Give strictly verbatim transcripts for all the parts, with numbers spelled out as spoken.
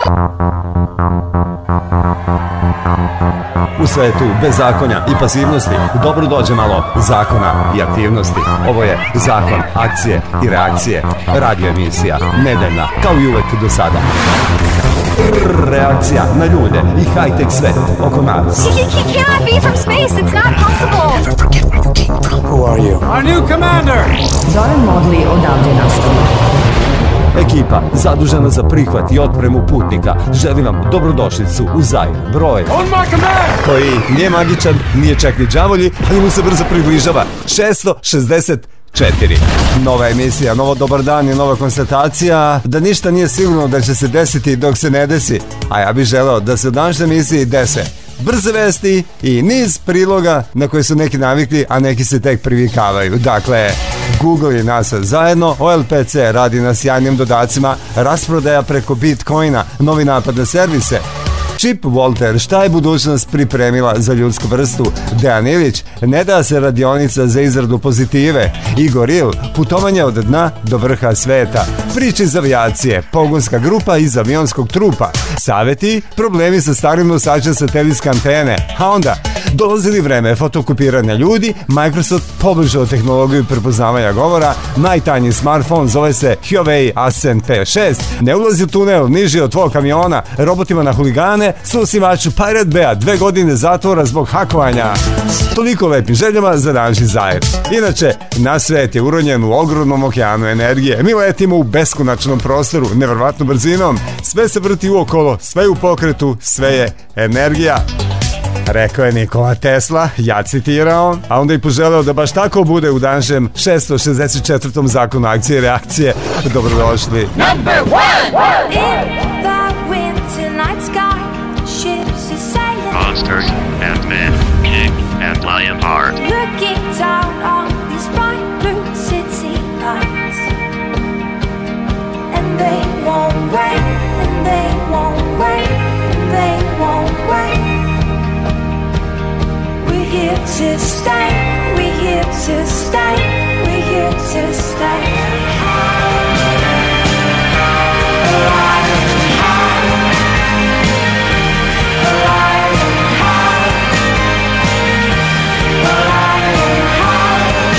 U svetu bezakonja i pasivnosti dobro dođe malo zakona i aktivnosti. Ovo je Zakon akcije i reakcije. Radio emisija, nedeljna, kao i uvek do sada. Reakcija na ljude i high-tech svet oko nas. You cannot be from space, it's not possible. Who are you? Our new commander! Zoran Modli odavde nastavlja. Ekipa zadužena za prihvat i otpremu putnika želi vam dobrodošlicu u Zair broj On my command! koji nije magičan, nije čak ni đavolji, ali mu se brzo približava. šesto šezdeset četiri. Nova emisija, novo dobar dan i nova konstatacija da ništa nije sigurno da će se desiti dok se ne desi, a ja bih želeo da se u današnjoj emisiji dese brze vesti i niz priloga na koje su neki navikli, a neki se tek privikavaju. Dakle, Google i NASA zajedno, O L P C radi na sjajnim dodacima, rasprodaja preko Bitcoina, novi napad na servise. Chip Walter, šta je budućnost pripremila za ljudsku vrstu? Dejan Ilić, ne da se radionica za izradu pozitive. Igor Il, putovanje od dna do vrha sveta. Priče iz avijacije, pogonska grupa iz avionskog trupa. Saveti, problemi sa starim nosačem satelitske antene. A onda, dolazili vreme fotokopiranja ljudi, Microsoft poboljšao tehnologiju prepoznavanja govora, najtanji smartphone zove se Huawei Ascend P šest, ne ulazi u tunel niži od tvojeg kamiona, robotima na huligane, suosivaču Pirate Beja dve godine zatvora zbog hakovanja. Toliko lepim željama za današnji Zair. Inače, naš svet je uronjen u ogromnom okeanu energije. Mi letimo u beskonačnom prostoru, neverovatnom brzinom. Sve se vrti uokolo, sve je u pokretu, sve je energija. Rekao je Nikola Tesla, ja citirao, a onda i poželeo da baš tako bude u današnjem šesto šezdeset četvrtom zakonu akcije i reakcije. Dobrodošli. Number one! In the winter night sky, ships are sailing. Monsters and men, king and lionheart. Looking down on these bright blue city lights. And they won't wait, and they won't wait, and they won't wait. We're here to stay, we're here to stay, we're here to stay. Alive and high, alive and high, alive and high,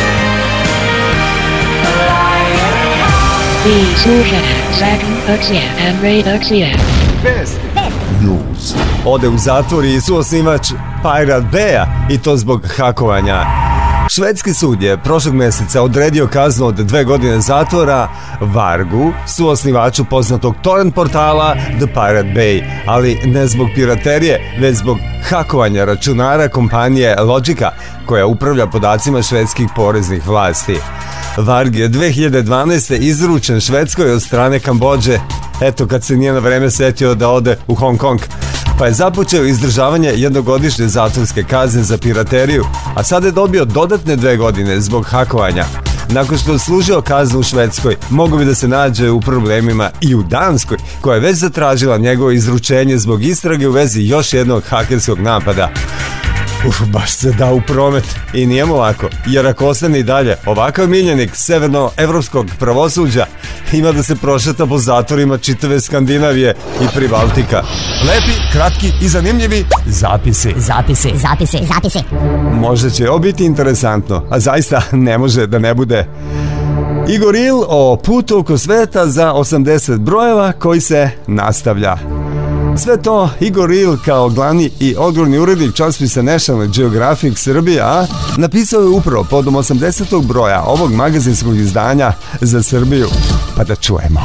alive and high. Vi slušate Zakon akcije and reakcije. Best News. Ode u zatvor i suosnivač Pirate Beja, i to zbog hakovanja. Švedski sud je prošlog mjeseca odredio kaznu od dve godine zatvora Vargu, suosnivaču poznatog torrent portala The Pirate Bay, ali ne zbog piraterije, već zbog hakovanja računara kompanije Logica, koja upravlja podacima švedskih poreznih vlasti. Varg je dve hiljade dvanaeste. izručen Švedskoj od strane Kambodže, eto kad se nije na vreme setio da ode u Hong Kong, pa je započeo izdržavanje jednogodišnje zatvorske kazne za pirateriju, a sada je dobio dodatne dve godine zbog hakovanja. Nakon što je služio kaznu u Švedskoj, mogu bi da se nađe u problemima i u Danskoj, koja je već zatražila njegovo izručenje zbog istrage u vezi još jednog hakerskog napada. Uf, baš se da u promet i nije mu lako, jer ako ostane i dalje ovakav miljenik severnoevropskog pravosuđa, ima da se prošeta po zatvorima čitave Skandinavije i Pribaltika. Lepi, kratki i zanimljivi zapisi. Zapisi, zapisi, zapisi. Možda će ovo biti interesantno, a zaista ne može da ne bude. Igor Il o putu oko sveta za osamdeset brojeva koji se nastavlja. Sve to Igor Il kao glavni i odgovorni urednik časopisa National Geographic Srbija napisao je upravo podom osamdesetog broja ovog magazinskog izdanja za Srbiju. Pa da čujemo.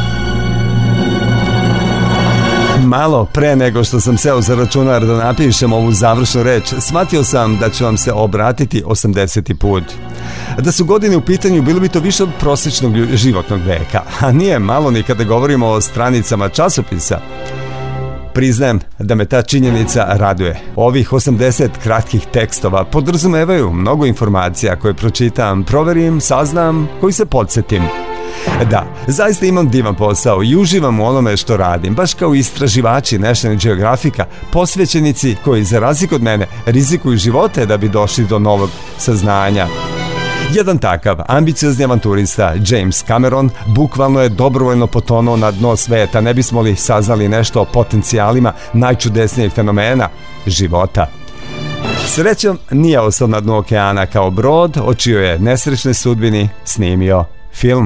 Malo pre nego što sam seo za računar da napišem ovu završnu reč, shvatio sam da ću vam se obratiti osamdeseti put. Da su godine u pitanju, bilo bi to više od prosječnog životnog veka, a nije malo ni kada govorimo o stranicama časopisa. Priznajem da me ta činjenica raduje. Ovih osamdeset kratkih tekstova podrazumevaju mnogo informacija koje pročitam, proverim, saznam, koji se podsjetim. Da, zaista imam divan posao i uživam u onome što radim, baš kao istraživači National Geographica, posvećenici koji, za razliku od mene, rizikuju živote da bi došli do novog saznanja. Jedan takav ambiciozni avanturista, James Cameron, bukvalno je dobrovoljno potonuo na dno sveta, ne bismo li saznali nešto o potencijalima najčudesnijeg fenomena života. Srećom nije ostao na dnu okeana kao brod, o čijoj je nesrećnoj sudbini snimio film.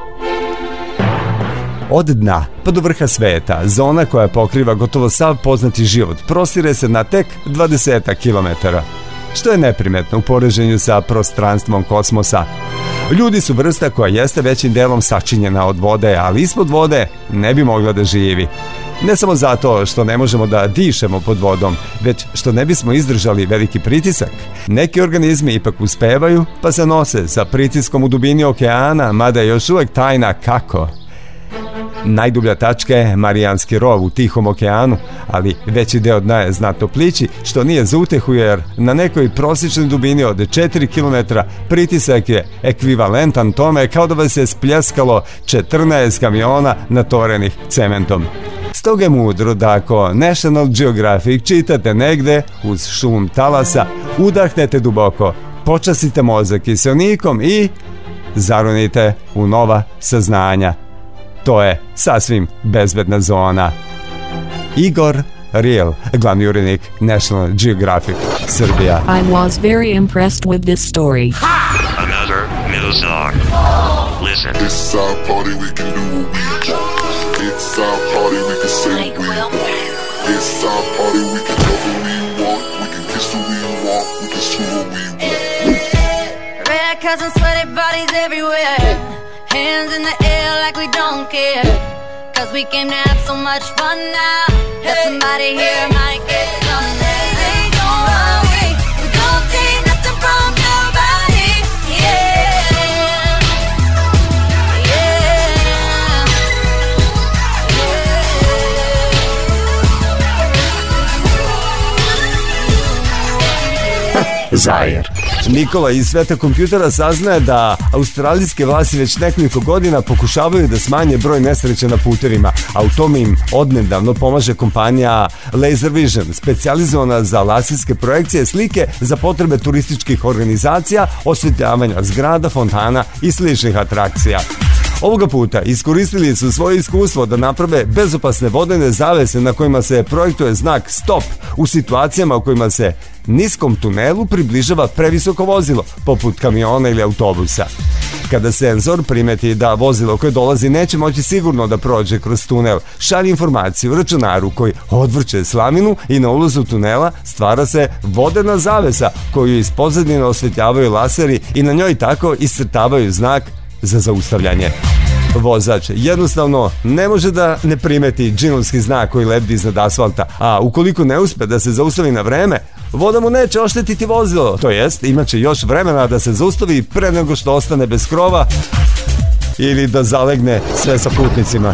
Od dna pa do vrha sveta, zona koja pokriva gotovo sav poznati život, prostire se na tek dvadeset kilometara, što je neprimetno u poređenju sa prostranstvom kosmosa. Ljudi su vrsta koja jeste većim delom sačinjena od vode, ali ispod vode ne bi mogla da živi. Ne samo zato što ne možemo da dišemo pod vodom, već što ne bismo izdržali veliki pritisak. Neki organizmi ipak uspevaju, pa se nose sa pritiskom u dubini okeana, mada je još uvek tajna kako. Najdublja tačka je Marijanski rov u Tihom okeanu, ali veći deo dna je znatno plići, što nije za utehu jer na nekoj prosječnoj dubini od četiri kilometra pritisak je ekvivalentan tome kao da vas je spljeskalo četrnaest kamiona natorenih cementom. Stoga je mudro da ako National Geographic čitate negde uz šum talasa, udahnete duboko, počastite mozak kiseonikom i zaronite u nova saznanja. To je sasvim bezbedna zona. Igor Riel, glavni urednik National Geographic Srbija. I was very impressed with this story. Another new song. Listen. It's our party, we can do what we want. It's our party, we can say what we want. It's our party, we can love what we want. We can kiss who we want, we can do what we want. Red cousins, sweaty bodies everywhere. Hands in the air like we don't care. Cause we came to have so much fun now that somebody here might get something. Hey, don't worry, we don't take nothing from nobody. Yeah, yeah. Zajer. Nikola iz sveta kompjutera saznaje da australijske vlasti već nekoliko godina pokušavaju da smanje broj nesreća na putevima, a u tome im odnedavno pomaže kompanija Laser Vision, specijalizovana za laserske projekcije slike za potrebe turističkih organizacija, osvetljavanja zgrada, fontana i sličnih atrakcija. Ovoga puta iskoristili su svoje iskustvo da naprave bezopasne vodene zavese na kojima se projektuje znak stop u situacijama u kojima se niskom tunelu približava previsoko vozilo, poput kamiona ili autobusa. Kada senzor primeti da vozilo koje dolazi neće moći sigurno da prođe kroz tunel, šalje informaciju računaru koji odvrće slaminu i na ulazu tunela stvara se vodena zavesa koju iz pozadine osvetljavaju laseri i na njoj tako iscrtavaju znak za zaustavljanje. Vozač jednostavno ne može da ne primeti džinovski znak koji lebdi iznad asfalta, a ukoliko ne uspe da se zaustavi na vreme, voda mu neće oštetiti vozilo, to jest imaće još vremena da se zaustavi pre nego što ostane bez krova ili da zalegne sve sa putnicima.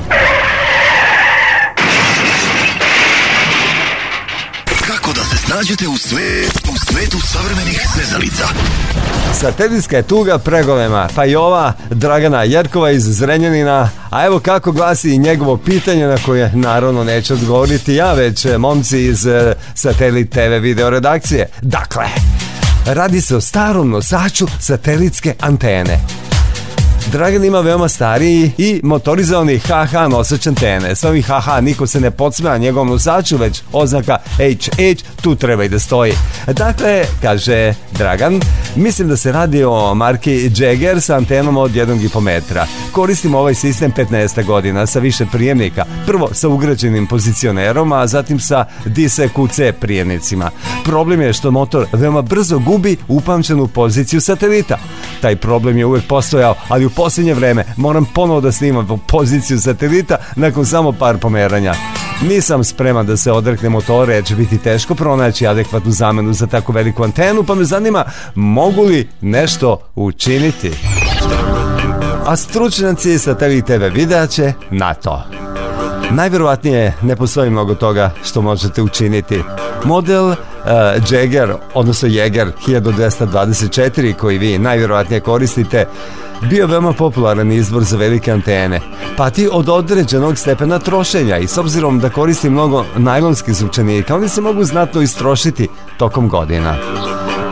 Kako da se snađete u, sve, u svetu savremenih sezalica? Satelitska je tuga pregolema, pa i ova Dragana Jerkova iz Zrenjanina, a evo kako glasi i njegovo pitanje na koje naravno neće odgovoriti ja, već momci iz Satelit te ve video redakcije. Dakle, radi se o starom nosaču satelitske antene. Dragan ima veoma stariji i motorizovani ha ha nosač antene. S ovih ha ha niko se ne podsmeja njegovom nosaču, već oznaka H H tu treba i da stoji. Dakle, kaže Dragan, mislim da se radi o marki Jaeger sa antenom od jedan i po metra. Koristimo ovaj sistem petnaest godina sa više prijemnika. Prvo sa ugrađenim pozicionerom, a zatim sa D S Q C prijemnicima. Problem je što motor veoma brzo gubi upamćenu poziciju satelita. Taj problem je uvek postojao, ali u posljednje vreme moram ponovo da snimam poziciju satelita nakon samo par pomeranja. Nisam spreman da se odrekne motore jer će biti teško pronaći adekvatnu zamenu za tako veliku antenu, pa me zanima mogu li nešto učiniti. A stručnjaci Satelit te ve videa će na to. Najverovatnije ne postoji mnogo toga što možete učiniti. Model uh, Jaeger, odnosno Jaeger hiljadu dvesta dvadeset četiri koji vi najverovatnije koristite, bio veoma popularan izbor za velike antene, pati od određenog stepena trošenja i s obzirom da koristi mnogo najlonskih zvučanika, oni se mogu znatno istrošiti tokom godina.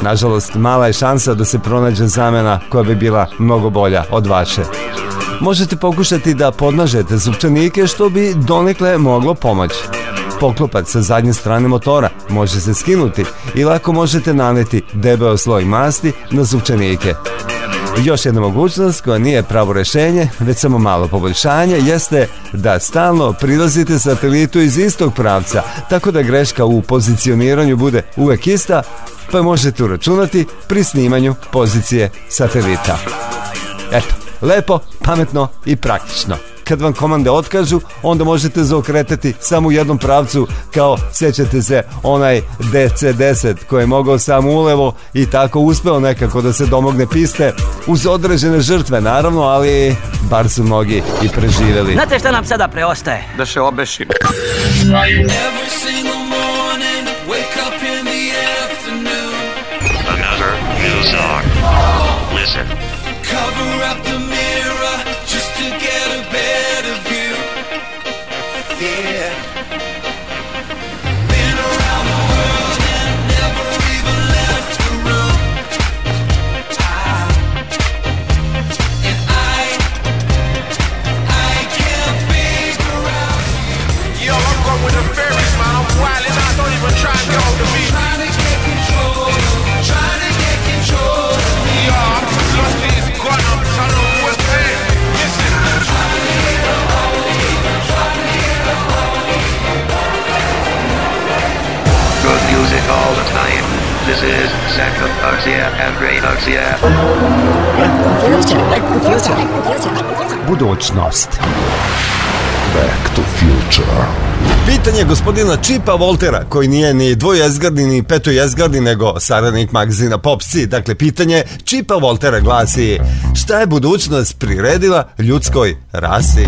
Nažalost, mala je šansa da se pronađe zamena koja bi bila mnogo bolja od vaše. Možete pokušati da podmažete zupčanike, što bi donekle moglo pomoći. Poklopac sa zadnje strane motora može se skinuti i lako možete naneti debeo sloj masti na zupčanike. Još jedna mogućnost koja nije pravo rešenje, već samo malo poboljšanje, jeste da stalno prilazite satelitu iz istog pravca, tako da greška u pozicioniranju bude uvek ista, pa možete uračunati pri snimanju pozicije satelita. Eto, lepo, pametno i praktično. Kad vam komande otkažu, onda možete zaokretati samo u jednom pravcu, kao sjećate se onaj D C deset koji je mogao samo ulevo i tako uspeo nekako da se domogne piste, uz određene žrtve naravno, ali bar su mnogi i preživjeli. Znate šta nam sada preostaje? Da se obešimo. Another new song. Listen. Cover up the mirror just to get a better view. Yeah. Been around the world and never even left the room. Ah. And I, I can't figure out. Yo, I'm going with the fairies, man. I'm wildin' out. Don't even try and get hold of me. Trying to get control. Trying to get control. Yo, I'm just lost in this gun. I'm trying to what's there. Listen. I'm trying to get a hold of me. I'm trying to get a hold of me. Good music all the time. This is Second Arxia and Great Arxia. Budućnost. Back to Future. Pitanje gospodina Čipa Voltera, koji nije ni dvojezgardni ni petojezgardni, nego saradnik magazina Popsi. Dakle, pitanje Čipa Voltera glasi: šta je budućnost priredila ljudskoj rasi?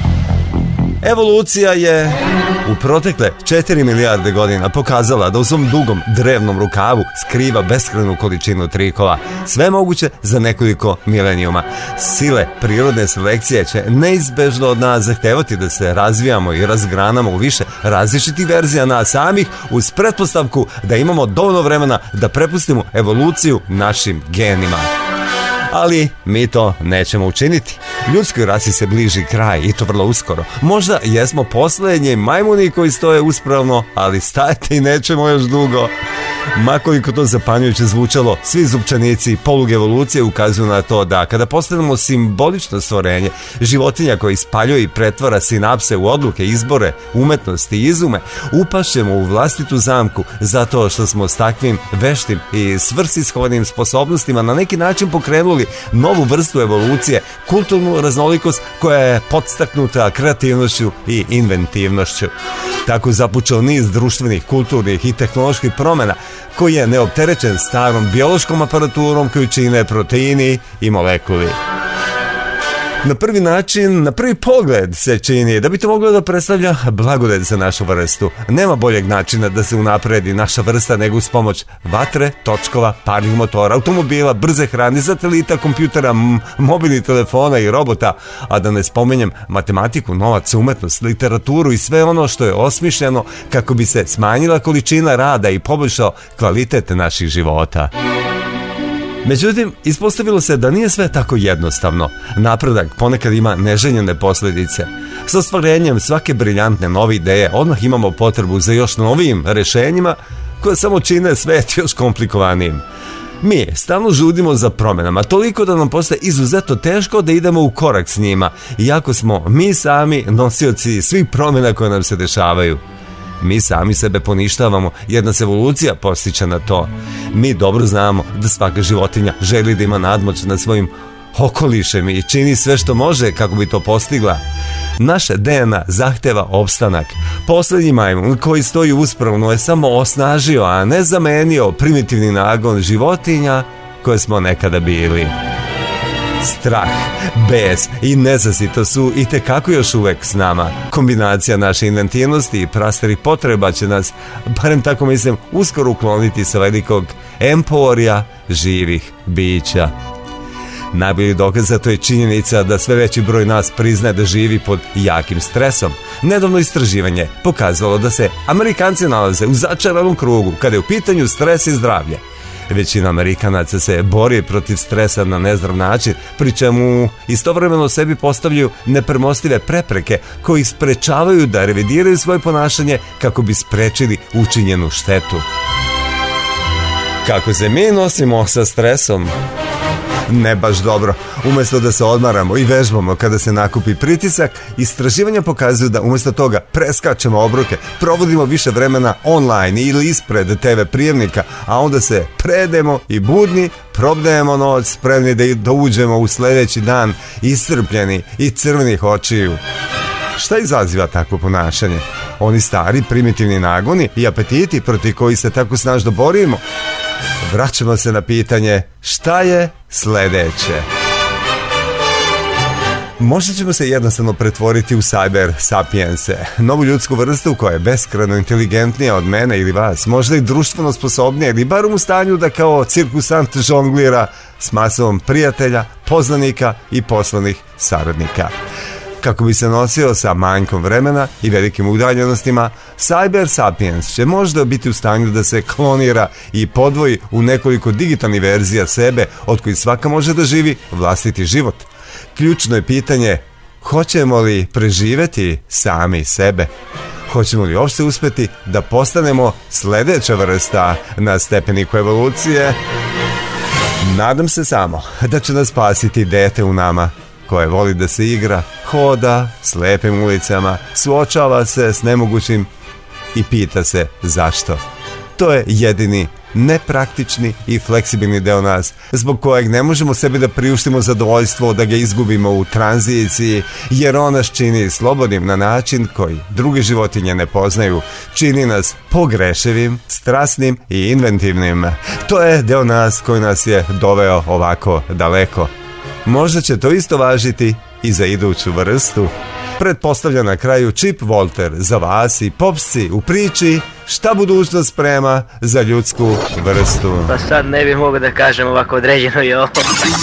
Evolucija je u protekle četiri milijarde godina pokazala da u svom dugom drevnom rukavu skriva beskrajnu količinu trikova, sve moguće za nekoliko milenijuma. Sile prirodne selekcije će neizbežno od nas zahtevati da se razvijamo i razgranamo u više različitih verzija nas samih, uz pretpostavku da imamo dovoljno vremena da prepustimo evoluciju našim genima. Ali mi to nećemo učiniti. Ljudskoj rasi se bliži kraj i to vrlo uskoro. Možda jesmo posljednji majmuni koji stoje uspravno, ali stajte i nećemo još dugo. Makoliko to zapanjujuće zvučalo, svi zupčanici polug evolucije ukazuju na to da kada postanemo simbolično stvorenje, životinja koja ispaljuje i pretvara sinapse u odluke, izbore, umetnosti i izume, upašćemo u vlastitu zamku zato što smo s takvim veštim i svrsishodnim sposobnostima na neki način pokrenuli novu vrstu evolucije, kulturnu raznolikost koja je podstaknuta kreativnošću i inventivnošću. Tako započeo niz društvenih, kulturnih i tehnoloških promjena koji je neopterećen starom biološkom aparaturom koju čine proteini i molekuli. Na prvi način, na prvi pogled se čini da bi to moglo da predstavlja blagodet za našu vrstu. Nema boljeg načina da se unapredi naša vrsta nego uz pomoć vatre, točkova, parnih motora, automobila, brze hrane, satelita, kompjutera, m- mobilnih telefona i robota, a da ne spomenjem matematiku, novac, umetnost, literaturu i sve ono što je osmišljeno kako bi se smanjila količina rada i poboljšao kvalitet naših života. Međutim, ispostavilo se da nije sve tako jednostavno. Napredak ponekad ima neželjene posljedice. Sa ostvarenjem svake briljantne nove ideje odmah imamo potrebu za još novijim rešenjima koje samo čine svet još komplikovanijim. Mi stalno žudimo za promjenama, toliko da nam postaje izuzetno teško da idemo u korak s njima, iako smo mi sami nosioci svih promjena koje nam se dešavaju. Mi sami sebe poništavamo jer nas evolucija postiče na to. Mi dobro znamo da svaka životinja želi da ima nadmoć nad svojim okolišem i čini sve što može kako bi to postigla. Naše D N A zahteva opstanak. Posljednji majmun koji stoji uspravno je samo osnažio, a ne zamenio primitivni nagon životinja koje smo nekada bili. Strah, bes i nezasito su i tekako još uvek s nama. Kombinacija naše inventivnosti i prastarih potreba će nas, barem tako mislim, uskoro ukloniti sa velikog emporija živih bića. Najbolji dokaz za to je činjenica da sve veći broj nas priznaje da živi pod jakim stresom. Nedavno istraživanje pokazalo da se Amerikanci nalaze u začaranom krugu kada je u pitanju stres i zdravlje. Većina Amerikanaca se bori protiv stresa na nezdrav način, pri čemu istovremeno sebi postavljaju nepremostive prepreke koji ih sprečavaju da revidiraju svoje ponašanje kako bi sprečili učinjenu štetu. Kako se mi nosimo sa stresom? Ne baš dobro. Umjesto da se odmaramo i vežbamo kada se nakupi pritisak, istraživanja pokazuju da umjesto toga preskačemo obroke, provodimo više vremena online ili ispred te ve prijemnika, a onda se predemo i budni, probdajemo noć, spremni da, da uđemo u sljedeći dan iscrpljeni i crvenih očiju. Šta izaziva takvo ponašanje? Oni stari primitivni nagoni i apetiti protiv koji se tako snažno borimo? Vraćamo se na pitanje šta je sljedeće. Možda ćemo se jednostavno pretvoriti u cyber sapiense, novu ljudsku vrstu koja je beskrajno inteligentnija od mene ili vas, možda i društveno sposobnija ili bar u stanju da kao cirkusant žonglira s masom prijatelja, poznanika i poslanih saradnika. Kako bi se nosio sa manjkom vremena i velikim udaljenostima, Cyber Sapiens će možda biti u stanju da se klonira i podvoji u nekoliko digitalnih verzija sebe od kojih svaka može da živi vlastiti život. Ključno je pitanje, hoćemo li preživeti sami sebe? Hoćemo li uopšte uspjeti da postanemo sljedeća vrsta na stepeniku evolucije? Nadam se samo da će nas spasiti dete u nama, koje voli da se igra, hoda slepim ulicama, suočava se s nemogućim i pita se zašto. To je jedini nepraktični i fleksibilni deo nas, zbog kojeg ne možemo sebi da priuštimo zadovoljstvo da ga izgubimo u tranziciji, jer on nas čini slobodnim na način koji druge životinje ne poznaju. Čini nas pogrešivim, strasnim i inventivnim. To je deo nas koji nas je doveo ovako daleko. Možda će to isto važiti i za iduću vrstu. Pretpostavlja na kraju Chip Walter za vas i popsci u priči šta budućnost sprema za ljudsku vrstu. Pa sad ne bih mogao da kažem ovako određeno i ovo.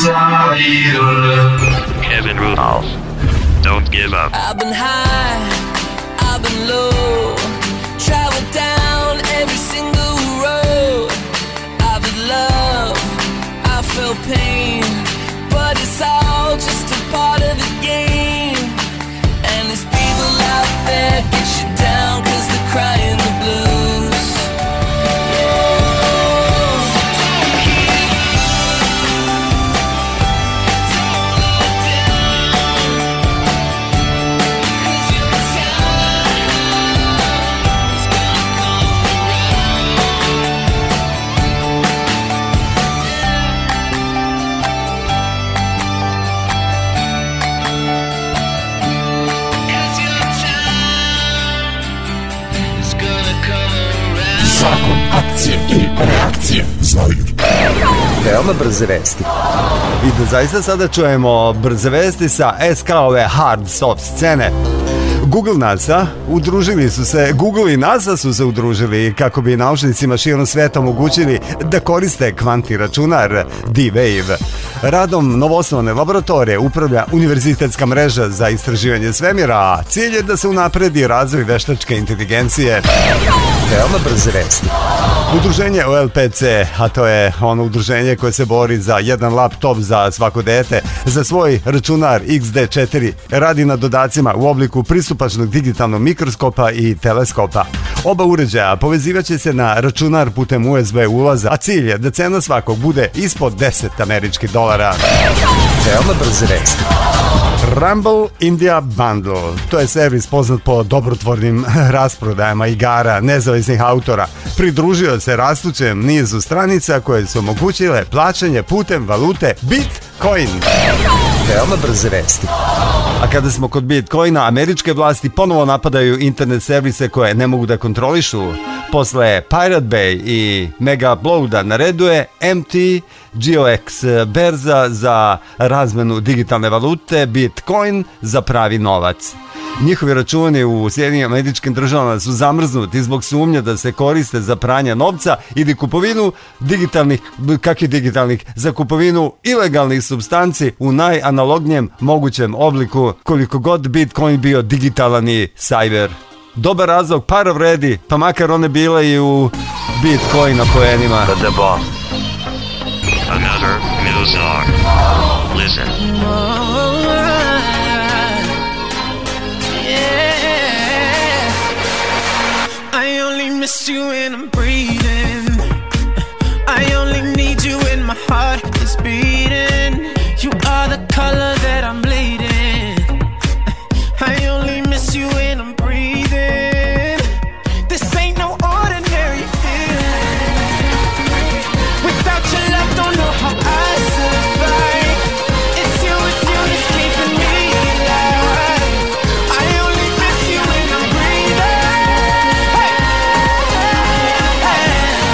Kevin Rudolph, don't give up. I've been high, I've been low, traveled down every single road. I've been love, I felt pain, but it's all just a part of the game. And there's people out there get you down cause they're crying the blues. Zakon akcije i reakcije znaju. Veoma brze vesti. I da zaista sada čujemo brze vesti sa S K-ove hard soft scene. Google NASA udružili su se, Google i NASA su se udružili kako bi naučnicima širom sveta omogućili da koriste kvantni računar D-Wave. Radom novoosnovane laboratorije upravlja univerzitetska mreža za istraživanje svemira, a cilj je da se unapredi razvoj veštačke inteligencije. Veoma brze vesti. Udruženje O L P C, a to je ono udruženje koje se bori za jedan laptop za svako dete, za svoj računar X D četiri, radi na dodacima u obliku pristupačnog digitalnog mikroskopa i teleskopa. Oba uređaja povezivaće se na računar putem U S B ulaza, a cilj je da cena svakog bude ispod deset američkih dolara. Veoma brze vesti. Rumble India Bundle, to je servis poznat po dobrotvornim rasprodajama igara nezavisnih autora. Pridružio se rastućem nizu stranica koje su omogućile plaćanje putem valute Bitcoin. Veoma brze vesti. A kada smo kod Bitcoina, američke vlasti ponovo napadaju internet servise koje ne mogu da kontrolišu. Posle Pirate Bay i Mega Uploada na redu je M T G O X, berza za razmenu digitalne valute, Bitcoin za pravi novac. Njihovi računi u Sjedinjenim Američkim Državama su zamrznuti zbog sumnje da se koriste za pranje novca ili kupovinu digitalnih, kakvih digitalnih, za kupovinu ilegalnih supstanci u najanalognijem mogućem obliku, koliko god Bitcoin bio digitalan i cyber. Dobar razlog, para vredi, pa makar one bile i u Bitcoin na poenima. The boss. Another new song. Listen. I only miss you when I'm breathing. I only need you when my heart is beating. You are the color that I'm bleeding. I only miss you when I'm breathing. This ain't no ordinary feeling. Without your love, don't know how I survive. It's you, it's you that's keeping me alive. I only miss you when I'm breathing. Hey, hey,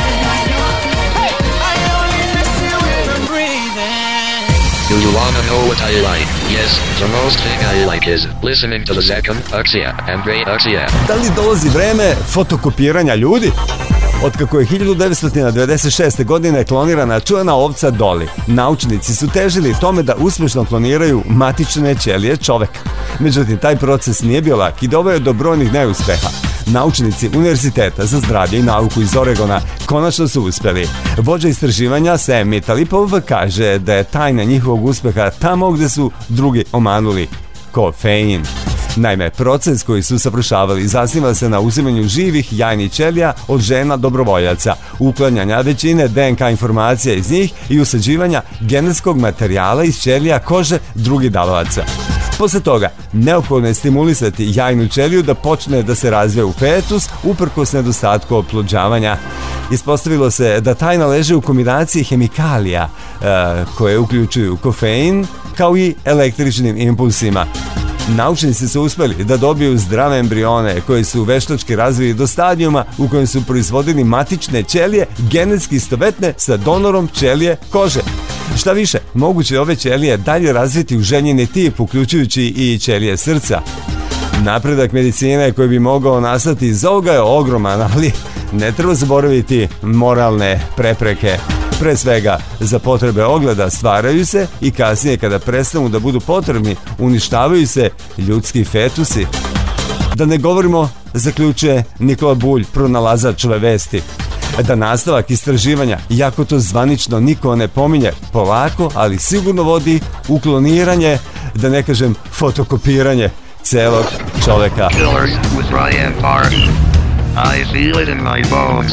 hey. I only miss you when I'm breathing. Do you wanna know what I like? Yes, the most thing I like is listening to the second Uxia and Ray Uxia. Da li dolazi vreme fotokopiranja ljudi? Otkako je hiljadu devetsto devedeset šeste. godine klonirana čuvena ovca Dolly, naučnici su težili tome da uspješno kloniraju matične ćelije čoveka. Međutim, taj proces nije bio lak i doveo je do brojnih neuspeha. Naučnici Univerziteta za zdravlje i nauku iz Oregona konačno su uspjeli. Vođa istraživanja Sam Mitalipov kaže da je tajna njihovog uspeha tamo gdje su drugi omanuli: kofein. Naime, proces koji su savršavali zasniva se na uzimanju živih jajnih ćelija od žena dobrovoljaca, uklanjanja većine D N K informacija iz njih i usađivanja genetskog materijala iz ćelija kože drugih dalovaca. Posle toga, neophodno je stimulisati jajnu ćeliju da počne da se razvija u fetus uprkos nedostatku oplođavanja. Ispostavilo se da tajna leži u kombinaciji hemikalija e, koje uključuju kofein kao i električnim impulsima. Naučnici su uspjeli da dobiju zdrave embrione koji su veštački razvili do stadijuma u kojem su proizvodili matične ćelije genetski istovetne sa donorom ćelije kože. Šta više, moguće je ove ćelije dalje razviti u ženjeni tip, uključujući i ćelije srca. Napredak medicine koji bi mogao nastati iz ovoga je ogroman, ali ne treba zaboraviti moralne prepreke. Pre svega, za potrebe ogleda stvaraju se i kasnije kada prestanu da budu potrebni, uništavaju se ljudski fetusi. Da ne govorimo, zaključuje Nikola Bulj, pronalazač ove vesti, da nastavak istraživanja, iako to zvanično niko ne pominje, polako, ali sigurno vodi u kloniranje, da ne kažem fotokopiranje celog čoveka. Killers with Ryan Park. I feel it in my bones.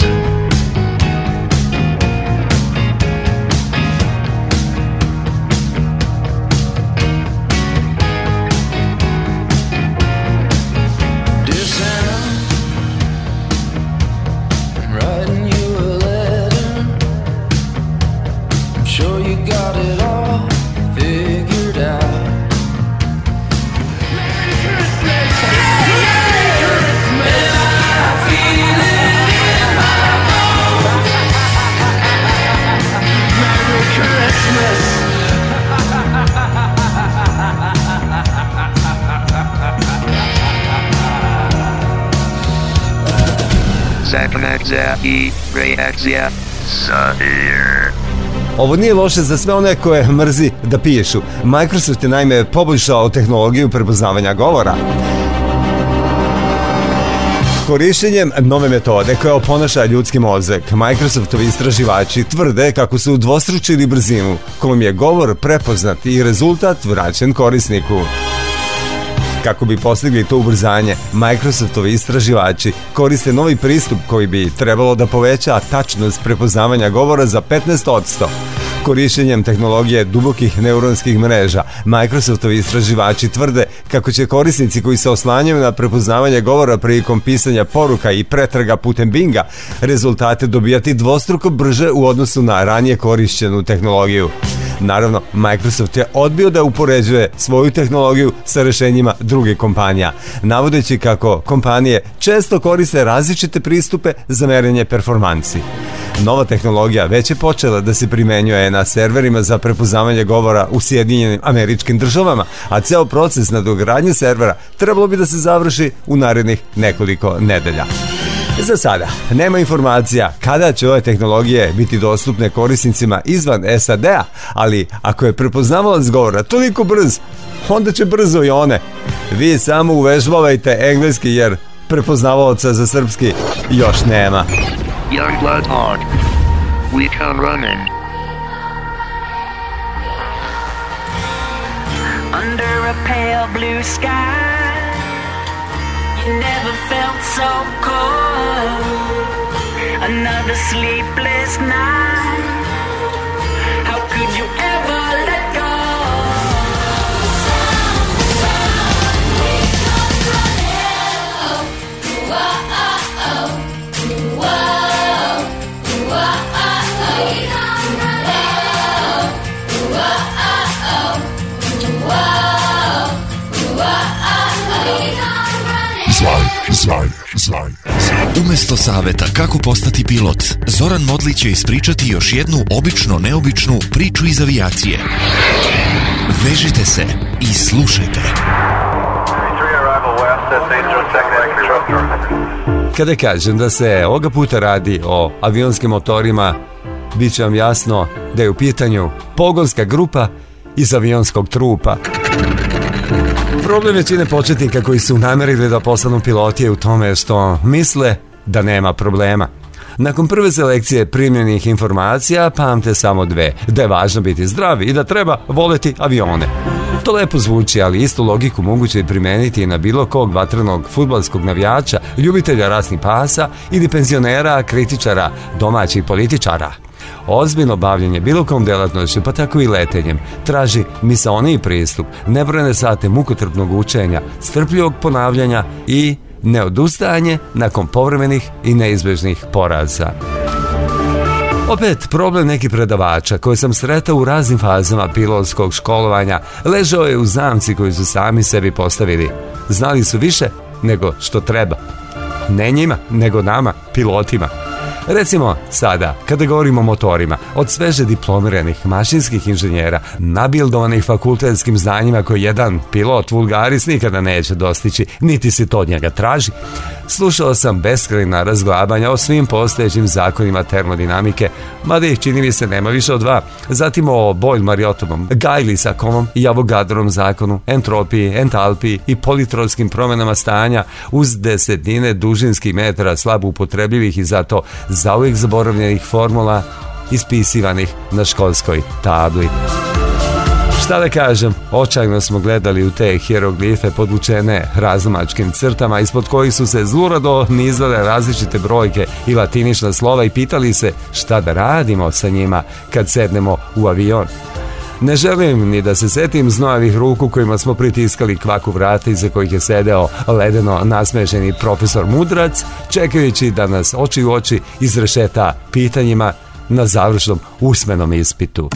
i reakcija Zair. Ovo nije loše za sve one koje mrzi da pišu. Microsoft je naime poboljšao tehnologiju prepoznavanja govora. Korištenjem nove metode koja oponaša ljudski mozak, Microsoftovi istraživači tvrde kako su udvostručili brzinu kojom je govor prepoznat i rezultat vraćen korisniku. Kako bi postigli to ubrzanje, Microsoftovi istraživači koriste novi pristup koji bi trebalo da poveća tačnost prepoznavanja govora za petnaest posto. Korištenjem tehnologije dubokih neuronskih mreža, Microsoftovi istraživači tvrde kako će korisnici koji se oslanjaju na prepoznavanje govora prilikom pisanja poruka i pretraga putem Binga rezultate dobijati dvostruko brže u odnosu na ranije korišćenu tehnologiju. Naravno, Microsoft je odbio da upoređuje svoju tehnologiju sa rešenjima drugih kompanija, navodeći kako kompanije često koriste različite pristupe za merenje performansi. Nova tehnologija već je počela da se primenjuje na serverima za prepoznavanje govora u Sjedinjenim Američkim Državama, a ceo proces nadogradnje servera trebalo bi da se završi u narednih nekoliko nedelja. Za sada, nema informacija kada će ove tehnologije biti dostupne korisnicima izvan S A D-a, ali ako je prepoznavalac govora toliko brz, onda će brzo i one. Vi samo uvežbavajte engleski jer prepoznavaoca za srpski još nema. Youngblood Hog. We come running. pale blue sky. You never felt so cold. Another sleepless night. How could you ever let go? Umesto saveta kako postati pilot, Zoran Modlić će ispričati još jednu obično neobičnu priču iz avijacije. Vežite se i slušajte. Kada kažem da se ovoga puta radi o avionskim motorima, bit će vam jasno da je u pitanju pogonska grupa iz avionskog trupa. Problem većine početnika koji su namerili da postanu piloti je u tome što misle da nema problema. Nakon prve selekcije primljenih informacija pamte samo dve, da je važno biti zdrav i da treba voleti avione. To lepo zvuči, ali istu logiku moguće je primeniti i na bilo kog vatrenog fudbalskog navijača, ljubitelja rasnih pasa ili penzionera, kritičara, domaćih političara. Ozbiljno bavljenje bilo kom delatnošću, pa tako i letenjem, traži misaoniji pristup, nebrojene sate mukotrpnog učenja, strpljivog ponavljanja i neodustajanje nakon povremenih i neizbežnih poraza. Opet, problem nekih predavača koje sam sretao u raznim fazama pilotskog školovanja ležao je u zamci koju su sami sebi postavili. Znali su više nego što treba. Ne njima, nego nama, pilotima. Recimo sada, kada govorimo o motorima, od sveže diplomiranih mašinskih inženjera, nabildovanih fakultetskim znanjima koje jedan pilot vulgaris nikada neće dostići, niti se to od njega traži, slušao sam beskrajna razglabanja o svim postojećim zakonima termodinamike, mada ih čini mi se nema više od dva. Zatim o Boyle-Mariotovom, Gay-Lussackovom i Avogadrovom zakonu, entropiji, entalpiji i politronskim promenama stanja uz desetine dužinskih metara slabo upotrebljivih i zato zauvijek zaboravljenih formula ispisivanih na školskoj tabli. Šta da kažem, očajno smo gledali u te hieroglife podvučene razlomačkim crtama ispod kojih su se zlurado nizale različite brojke i latinična slova i pitali se šta da radimo sa njima kad sednemo u avion. Ne želim ni da se setim znojavih ruku kojima smo pritiskali kvaku vrata iza kojih je sedeo ledeno nasmešeni profesor Mudrac, čekajući da nas oči u oči izrešeta pitanjima na završnom usmenom ispitu.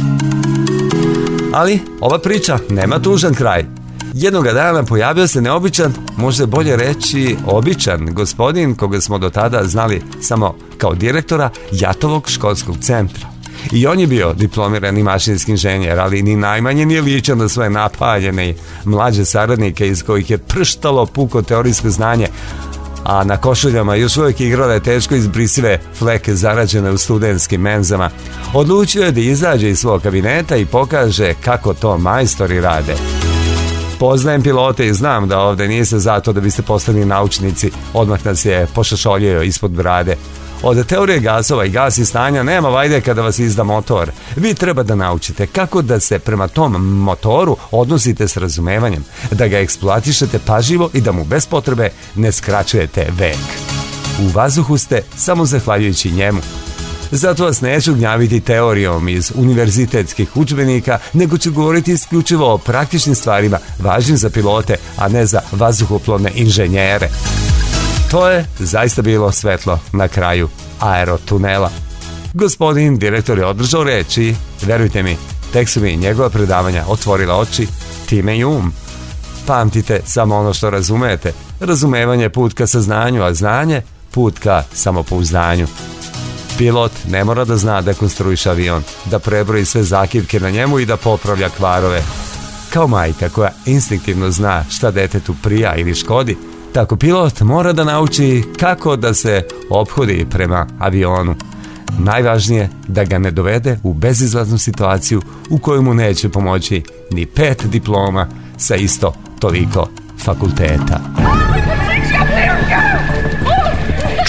Ali ova priča nema tužan kraj. Jednoga dana pojavio se neobičan, možda bolje reći običan gospodin koga smo do tada znali samo kao direktora Jatovog školskog centra. I on je bio diplomirani mašinski inženjer, ali ni najmanje nije ličan na svoje napaljene mlađe saradnike iz kojih je prštalo puko teorijsko znanje, a na košuljama još uvijek igrale teško izbrisive fleke zarađene u studentskim menzama. Odlučio je da izađe iz svog kabineta i pokaže kako to majstori rade. Poznajem pilote i znam da ovdje niste zato da biste postali naučnici, odmah nas je pošašoljio ispod brade. Od teorije gasova i gas i stanja nema vajde kada vas izda motor. Vi treba da naučite kako da se prema tom motoru odnosite s razumevanjem, da ga eksploatišete pažljivo i da mu bez potrebe ne skraćujete vek. U vazduhu ste samo zahvaljujući njemu. Zato vas neću gnjaviti teorijom iz univerzitetskih udžbenika, nego ću govoriti isključivo o praktičnim stvarima važnim za pilote, a ne za vazduhoplovne inženjere. To je zaista bilo svetlo na kraju aerotunela. Gospodin direktor je održao reč i, verujte mi, tek su mi njegova predavanja otvorila oči, time i um. Pamtite samo ono što razumete. Razumevanje je put ka saznanju, a znanje put ka samopouzdanju. Pilot ne mora da zna da konstruiše avion, da prebroji sve zakivke na njemu i da popravlja kvarove. Kao majka koja instinktivno zna šta detetu prija ili škodi, tako pilot mora da nauči kako da se ophodi prema avionu. Najvažnije da ga ne dovede u bezizlaznu situaciju u kojoj mu neće pomoći ni pet diploma sa isto toliko fakulteta.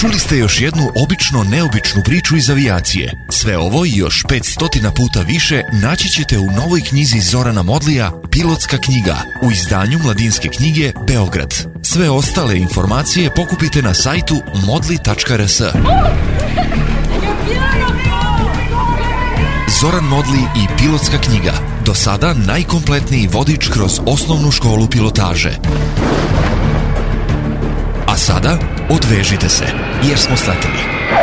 Čuli ste još jednu obično neobičnu priču iz avijacije. Sve ovo i još petsto puta više naći ćete u novoj knjizi Zorana Modlija Pilotska knjiga u izdanju Mladinske knjige Beograd. Sve ostale informacije pokupite na sajtu modli tačka r s. Zoran Modli i Pilotska knjiga. Do sada najkompletniji vodič kroz osnovnu školu pilotaže. A sada odvežite se, jer smo sleteli.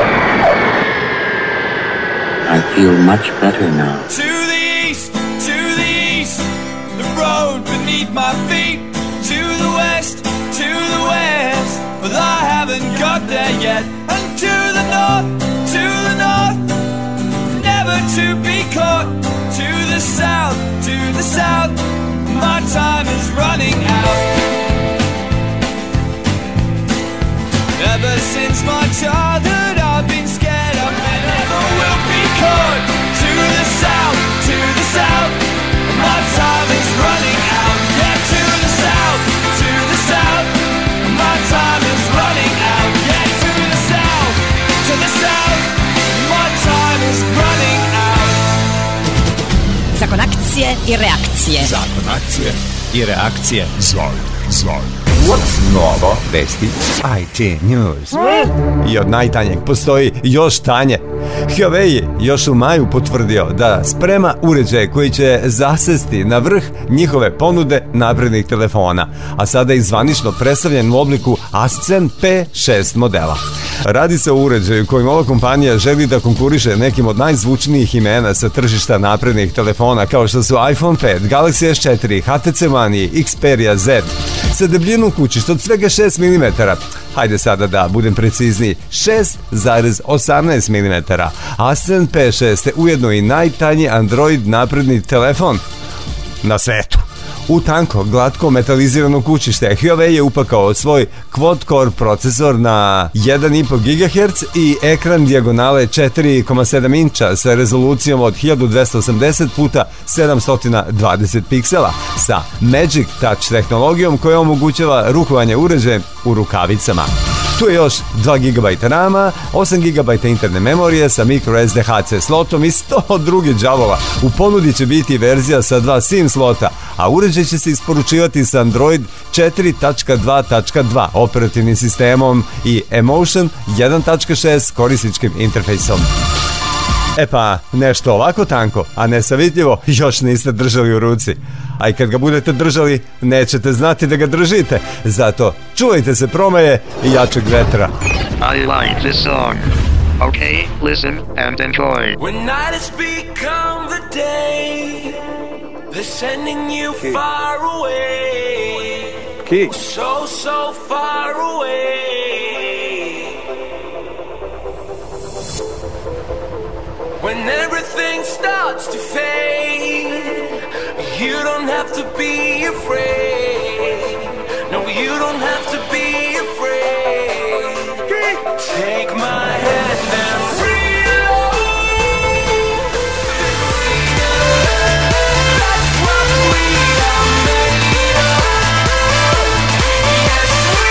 I feel much better now. To the east, to the east, the road beneath my feet. To the west, to the west, but I haven't got there yet. And to the north, to the north, never to be caught. To the south, to the south, my time is running out. Ever since my childhood I've been scared I never will be caught. To the south, to the south, my time is running out. Yeah, to the south, to the south, my time is running out. Yeah, to the south, to the south, my time is running out. Zakon akcije i reakcije. Zakon akcije i reakcije. Zaj, zaj. What's novo? Vesti I T News. I od najtanjeg postoji još tanje. Huawei još u maju potvrdio da sprema uređaj koji će zasesti na vrh njihove ponude naprednih telefona, a sada je zvanično predstavljen u obliku Ascen P šest modela. Radi se o uređaju kojim ova kompanija želi da konkuriše nekim od najzvučnijih imena sa tržišta naprednih telefona kao što su iPhone pet, Galaxy S četiri, H T C One i Xperia Z. Sa debljinom kućišta od svega šest milimetara, hajde sada da budem precizniji, šest zarez osamnaest milimetara. Ascen P šest je ujedno i najtanji Android napredni telefon na svetu. U tanko, glatko metalizirano kućište Huawei je upakao svoj quad-core procesor na jedan i po gigaherca i ekran dijagonale četiri zarez sedam inča sa rezolucijom od hiljadu dvesta osamdeset puta sedamsto dvadeset piksela sa Magic Touch tehnologijom koja omogućava rukovanje uređajem u rukavicama. Tu je još dva gigabajta rama, osam gigabajta interne memorije sa micro S D H C slotom i sto drugih džavova. U ponudi će biti verzija sa dva SIM slota, a uređaj će se isporučivati sa Android četiri tačka dva tačka dva operativnim sistemom i Emotion jedan tačka šest korisničkim interfejsom. E pa, nešto ovako tanko, a nesavitljivo, još niste držali u ruci. A i kad ga budete držali, nećete znati da ga držite. Zato čuvajte se promaje i jačeg vetra. I like this song. Okay, listen and enjoy. When night has become the day, they're sending you far away. Ki. So, so far away. When everything starts to fade, you don't have to be afraid. No, you don't have to be afraid. Take my hand and reload. That's what we are made of. Yes, we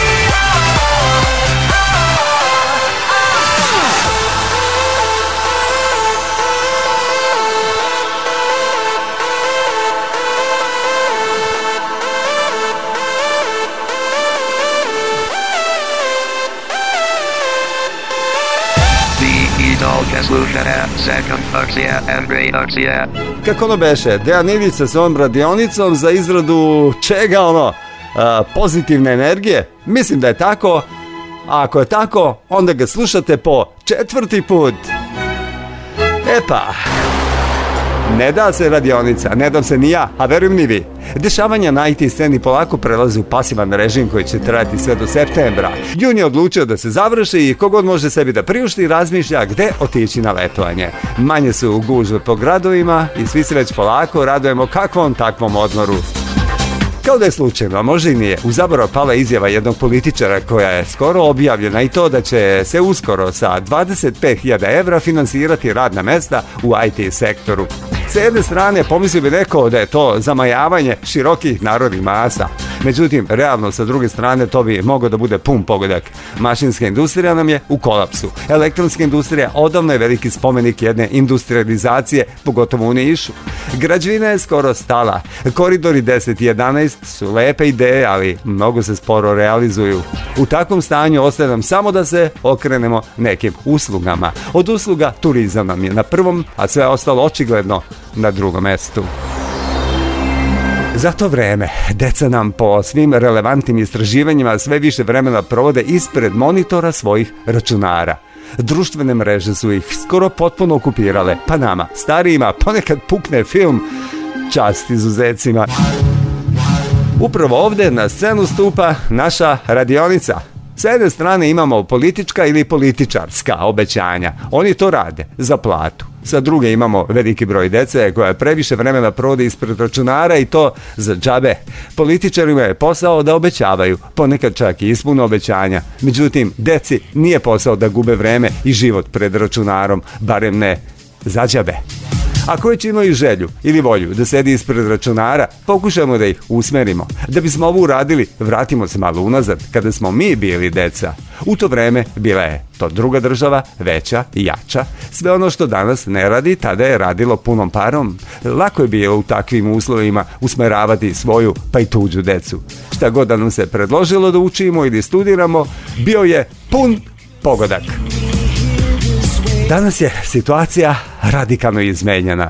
Kako ono beše, Dejan Ivica s ovom radionicom za izradu čega ono, a, pozitivne energije? Mislim da je tako, a ako je tako, onda ga slušate po četvrti put. E pa, ne da se radionica, ne dam se ni ja, a verujem ni vi. Dešavanja na I T sceni polako prelaze u pasivan režim koji će trajati sve do septembra. Jun je odlučio da se završi i kogod može sebi da priušti razmišlja gde otići na letovanje. Manje su gužve po gradovima i svi se već polako radujemo kakvom takvom odmoru. Kao da je slučajno, a može i nije, u zaborav pala izjava jednog političara koja je skoro objavljena i to da će se uskoro sa dvadeset pet hiljada evra finansirati radna mesta u I T sektoru. Sa jedne strane pomislio bi neko da je to zamajavanje širokih narodnih masa, Međutim, realno sa druge strane to bi mogao da bude pun pogodak. Mašinska industrija nam je u kolapsu. Elektronska industrija odavno je veliki spomenik jedne industrializacije, pogotovo u Nišu. Građevina je skoro stala. Koridori deset i jedanaest su lepe ideje, ali mnogo se sporo realizuju. U takvom stanju ostaje nam samo da se okrenemo nekim uslugama. Od usluga turizam nam je na prvom, a sve ostalo očigledno na drugom mestu. Za to vreme, deca nam po svim relevantnim istraživanjima sve više vremena provode ispred monitora svojih računara. Društvene mreže su ih skoro potpuno okupirale, pa nama, starijima, ponekad pukne film, čast izuzecima. Upravo ovde na scenu stupa naša radionica. Sa jedne strane imamo politička ili političarska obećanja. Oni to rade za platu. Sa druge imamo veliki broj dece koja previše vremena provode ispred računara i to za džabe. Političarima je posao da obećavaju, ponekad čak i ispune obećanja. Međutim, deci nije posao da gube vreme i život pred računarom, barem ne za džabe. Ako već imaju želju ili volju da sedi ispred računara, pokušajmo da ih usmerimo. Da bismo ovo uradili, vratimo se malo unazad, kada smo mi bili deca. U to vreme bila je to druga država, veća i jača. Sve ono što danas ne radi, tada je radilo punom parom. Lako je bilo u takvim uslovima usmeravati svoju pa i tuđu decu. Šta god da nam se predložilo da učimo ili studiramo, bio je pun pogodak. Danas je situacija radikalno izmenjena.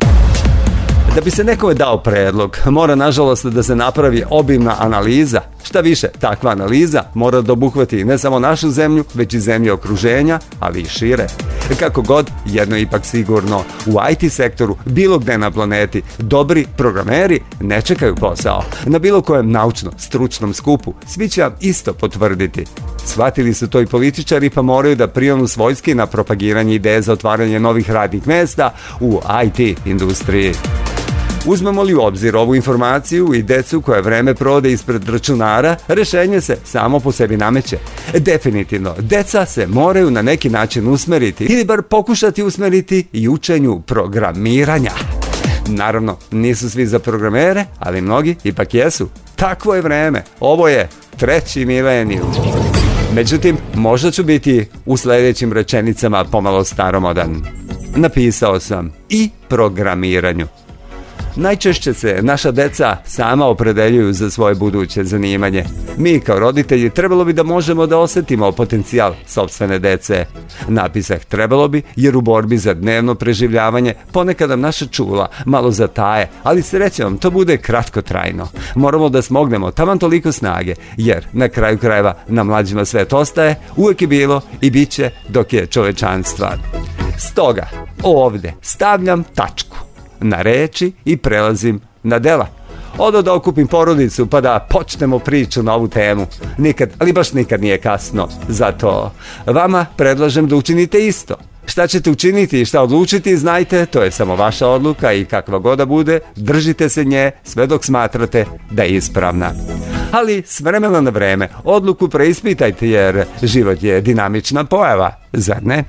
Da bi se nekome dao predlog, mora nažalost da se napravi obimna analiza. Šta više, takva analiza mora da obuhvati ne samo našu zemlju, već i zemlje okruženja, ali i šire. Kako god, jedno je ipak sigurno, u I T sektoru, bilo gde na planeti, dobri programeri ne čekaju posao. Na bilo kojem naučno-stručnom skupu, svi će vam isto potvrditi. Shvatili su to i političari, pa moraju da prionu svojski na propagiranje ideje za otvaranje novih radnih mesta u I T industriji. Uzmemo li u obzir ovu informaciju i decu koja vreme provode ispred računara, rešenje se samo po sebi nameće. Definitivno, deca se moraju na neki način usmeriti ili bar pokušati usmeriti i učenju programiranja. Naravno, nisu svi za programere, ali mnogi ipak jesu. Takvo je vreme. Ovo je treći milenijum. Međutim, možda ću biti u sljedećim rečenicama pomalo staromodan. Napisao sam i programiranju. Najčešće se naša deca sama opredeljuju za svoje buduće zanimanje. Mi kao roditelji trebalo bi da možemo da osetimo potencijal sopstvene dece. Napisah trebalo bi, jer u borbi za dnevno preživljavanje ponekad nam naša čula malo zataje, ali srećom to bude kratkotrajno. Moramo da smognemo taman toliko snage, jer na kraju krajeva na mlađima svet ostaje, uvek je bilo i bit će dok je čovečanstva. Stoga, ovde stavljam tačku na reči i prelazim na dela. Odo da okupim porodicu pa da počnemo priču na ovu temu. Nikad, ali baš nikad nije kasno. Zato vama predlažem da učinite isto. Šta ćete učiniti i šta odlučiti, znajte, to je samo vaša odluka i kakva god da bude, držite se nje sve dok smatrate da je ispravna. Ali s vremena na vreme odluku preispitajte, jer život je dinamična pojava, zar ne?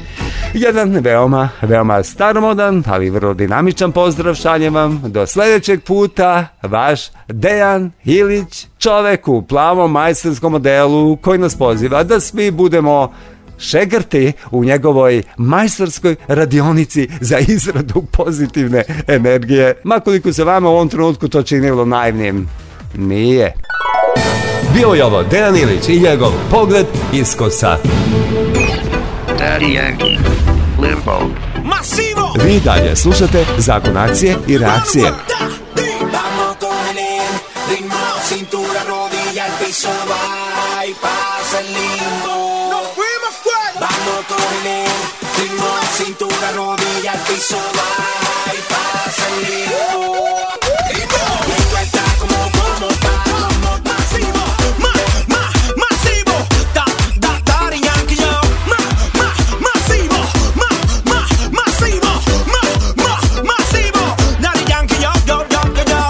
Jedan veoma, veoma staromodan, ali vrlo dinamičan pozdrav šaljem vam. Do sljedećeg puta, vaš Dejan Ilić, čovek u plavom majstorskom modelu koji nas poziva da svi budemo šegrti u njegovoj majstorskoj radionici za izradu pozitivne energije. Makoliko se vama u ovom trenutku to činilo naivnim, nije. Bio je ovo Dejan Ilić i njegov pogled iskosa. Daddy Yankee, Limbo. Masivo! Vi dalje slušate Zakon akcije i reakcije. Vamos con el ritmo, cintura, rodilla, el piso, va y pasa el limbo. Nos fuimos fuera. Vamos con el ritmo, cintura, rodilla, el piso, va y pasa el limbo. Limbo. Limbo está como, como, pa, como masivo, ma, ma, masivo. Da, da, Daddy Yankee, yo, ma, ma, masivo, ma, ma, masivo, ma, ma, masivo. Daddy Yankee, yo, yo, yo, yo, yo.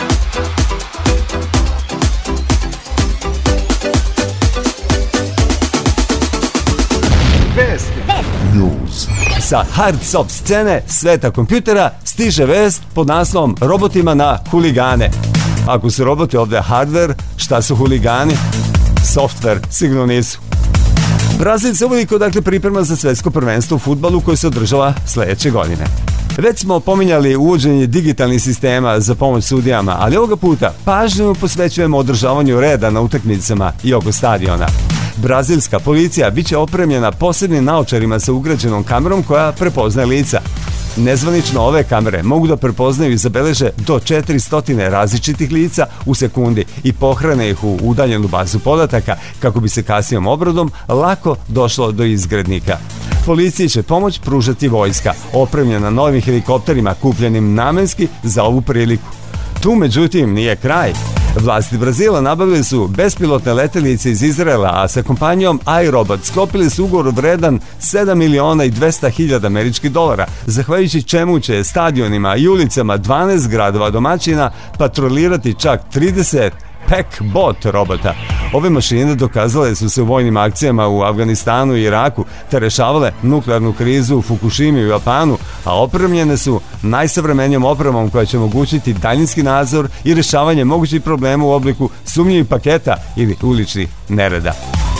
Sa hard soft scene sveta kompjutera stiže vest pod naslovom Robotima na huligane. Ako su roboti ovdje hardware, šta su huligani? Software sigurno nisu. Brazil se uveliko dakle priprema za svjetsko prvenstvo u fudbalu koje se održava sljedeće godine. Već smo pominjali uvođenje digitalnih sistema za pomoć sudijama, ali ovoga puta pažnju posvećujemo održavanju reda na utakmicama i oko stadiona. Brazilska policija bit će opremljena posebnim naočarima sa ugrađenom kamerom koja prepoznaje lica. Nezvanično ove kamere mogu da prepoznaju i zabeleže do četiristo različitih lica u sekundi i pohrane ih u udaljenu bazu podataka kako bi se kasnijom obradom lako došlo do izgrednika. Policiji će pomoć pružati vojska, opremljena novim helikopterima kupljenim namenski za ovu priliku. Tu međutim nije kraj. Vlasti Brazila nabavili su bespilotne letelice iz Izraela, a sa kompanijom iRobot sklopili su ugovor vredan sedam miliona i dvesta hiljada američkih dolara, zahvaljujući čemu će stadionima i ulicama dvanaest gradova domaćina patrolirati čak trideset Packbot robota. Ove mašine dokazale su se u vojnim akcijama u Afganistanu i Iraku, te rešavale nuklearnu krizu u Fukushimi u Japanu, a opremljene su najsavremenijom opremom koja će omogućiti daljinski nadzor i rešavanje mogućih problema u obliku sumnjivih paketa ili uličnih nereda.